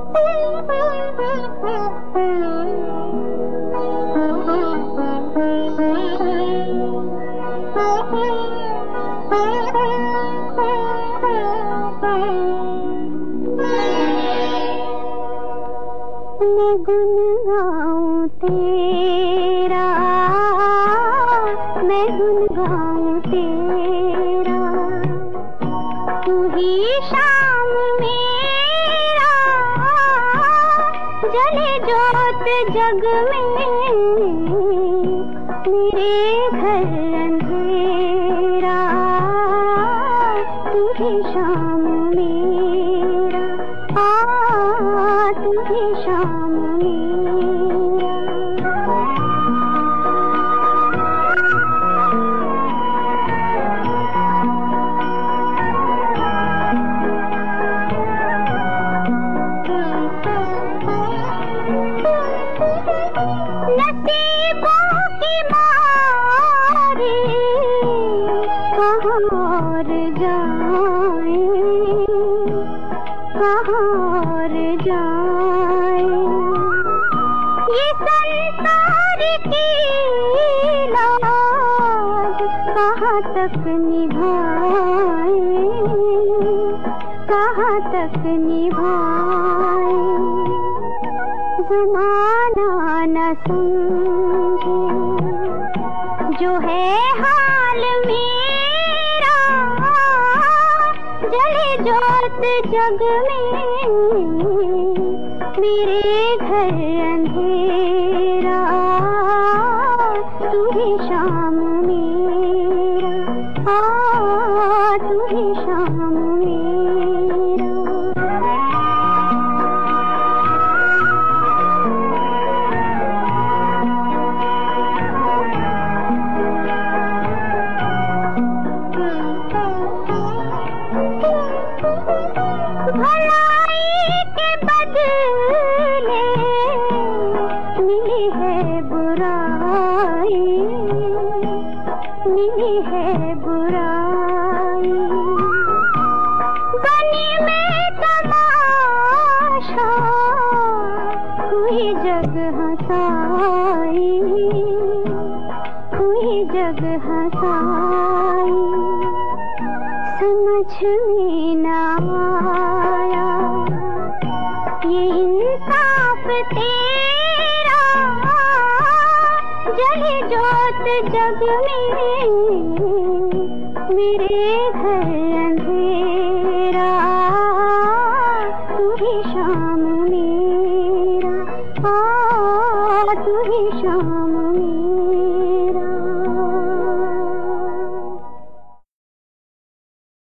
मैं गुन गाऊं तेरा, मैं गुन गाऊं तेरा, तू ही शाम मेरा, जले जोत जग में, मेरे घर अंधेरा, तू ही शाम मेरा, तू ही शाम मेरा। नसीबों की मारी कहाँ और जाए, कहाँ और जाए, ये संसार की लाज कहाँ तक निभाए, कहाँ तक निभाए, ज़माना न समझे जो है हाल मेरा, जले जोत जग में, मेरे घर अंधेरा, तू ही शाम मेरा, तू ही शाम मेरा। भलाई के बदले मिली है बुराई, मिली है बुराई, बनी में तमाशा हुई जग हंसाई, हुई जग हंसाई, समझ में न आया ये इंसाफ तेरा, जले जोत जग में, मेरे घर अंधेरा, तू ही शाम मेरा, तू ही शाम मेरा।